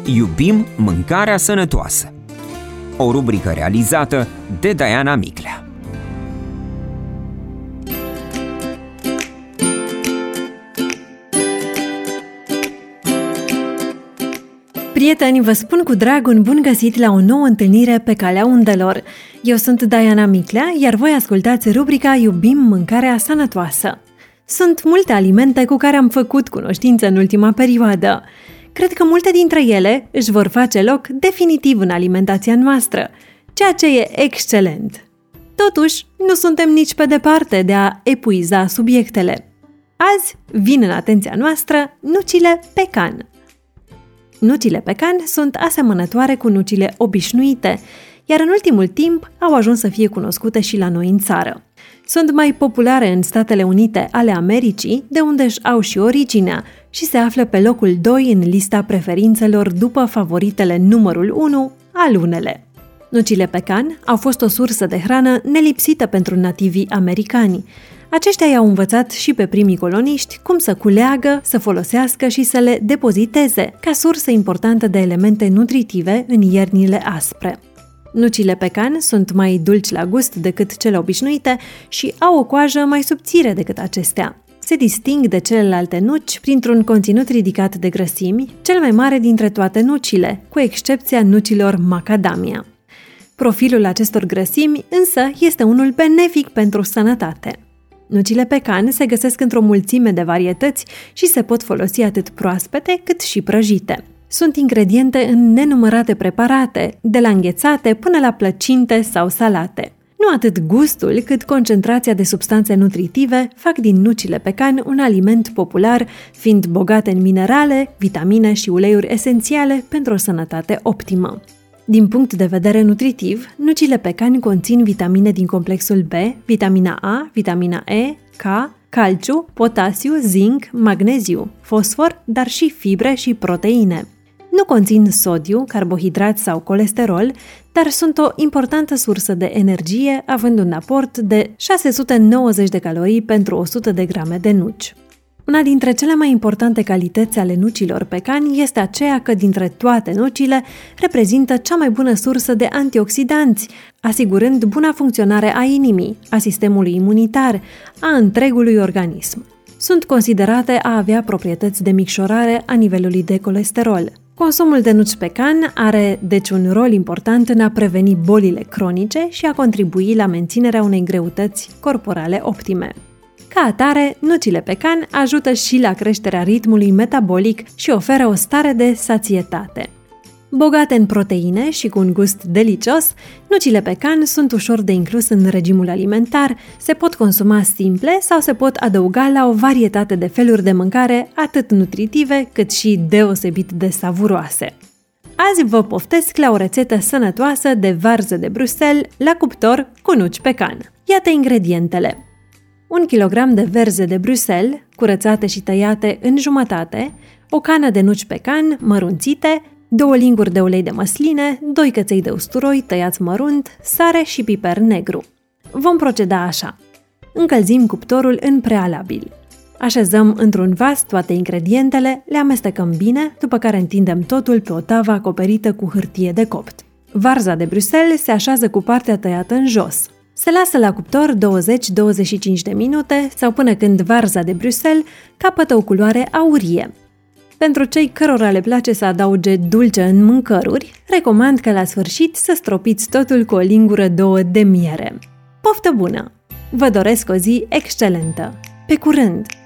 Iubim mâncarea sănătoasă. O rubrică realizată de Diana Miclea. Prieteni, vă spun cu drag un bun găsit la o nouă întâlnire pe calea undelor. Eu sunt Diana Miclea, iar voi ascultați rubrica Iubim mâncarea sănătoasă. Sunt multe alimente cu care am făcut cunoștință în ultima perioadă. Cred că multe dintre ele își vor face loc definitiv în alimentația noastră, ceea ce e excelent. Totuși, nu suntem nici pe departe de a epuiza subiectele. Azi vin în atenția noastră nucile pecan. Nucile pecan sunt asemănătoare cu nucile obișnuite, iar în ultimul timp au ajuns să fie cunoscute și la noi în țară. Sunt mai populare în Statele Unite ale Americii, de unde își au și originea, și se află pe locul 2 în lista preferințelor după favoritele numărul 1, alunele. Nucile pecan au fost o sursă de hrană nelipsită pentru nativii americani. Aceștia i-au învățat și pe primii coloniști cum să culeagă, să folosească și să le depoziteze, ca sursă importantă de elemente nutritive în iernile aspre. Nucile pecan sunt mai dulci la gust decât cele obișnuite și au o coajă mai subțire decât acestea. Se disting de celelalte nuci printr-un conținut ridicat de grăsimi, cel mai mare dintre toate nucile, cu excepția nucilor macadamia. Profilul acestor grăsimi însă este unul benefic pentru sănătate. Nucile pecan se găsesc într-o mulțime de varietăți și se pot folosi atât proaspete cât și prăjite. Sunt ingrediente în nenumărate preparate, de la înghețate până la plăcinte sau salate. Nu atât gustul, cât concentrația de substanțe nutritive fac din nucile pecan un aliment popular, fiind bogate în minerale, vitamine și uleiuri esențiale pentru o sănătate optimă. Din punct de vedere nutritiv, nucile pecan conțin vitamine din complexul B, vitamina A, vitamina E, K, calciu, potasiu, zinc, magneziu, fosfor, dar și fibre și proteine. Nu conțin sodiu, carbohidrați sau colesterol, dar sunt o importantă sursă de energie, având un aport de 690 de calorii pentru 100 de grame de nuci. Una dintre cele mai importante calități ale nucilor pecan este aceea că dintre toate nucile reprezintă cea mai bună sursă de antioxidanți, asigurând buna funcționare a inimii, a sistemului imunitar, a întregului organism. Sunt considerate a avea proprietăți de micșorare a nivelului de colesterol. Consumul de nuci pecan are, deci, un rol important în a preveni bolile cronice și a contribui la menținerea unei greutăți corporale optime. Ca atare, nucile pecan ajută și la creșterea ritmului metabolic și oferă o stare de sațietate. Bogate în proteine și cu un gust delicios, nucile pecan sunt ușor de inclus în regimul alimentar, se pot consuma simple sau se pot adăuga la o varietate de feluri de mâncare atât nutritive cât și deosebit de savuroase. Azi vă poftesc la o rețetă sănătoasă de varză de Bruxelles la cuptor cu nuci pecan. Iată ingredientele: 1 kg de verze de Bruxelles, curățate și tăiate în jumătate, o cană de nuci pecan mărunțite, 2 linguri de ulei de măsline, 2 căței de usturoi tăiați mărunt, sare și piper negru. Vom proceda așa. Încălzim cuptorul în prealabil. Așezăm într-un vas toate ingredientele, le amestecăm bine, după care întindem totul pe o tavă acoperită cu hârtie de copt. Varza de Bruxelles se așează cu partea tăiată în jos. Se lasă la cuptor 20-25 de minute sau până când varza de Bruxelles capătă o culoare aurie. Pentru cei cărora le place să adauge dulce în mâncăruri, recomand ca la sfârșit să stropiți totul cu o lingură-două de miere. Poftă bună! Vă doresc o zi excelentă! Pe curând!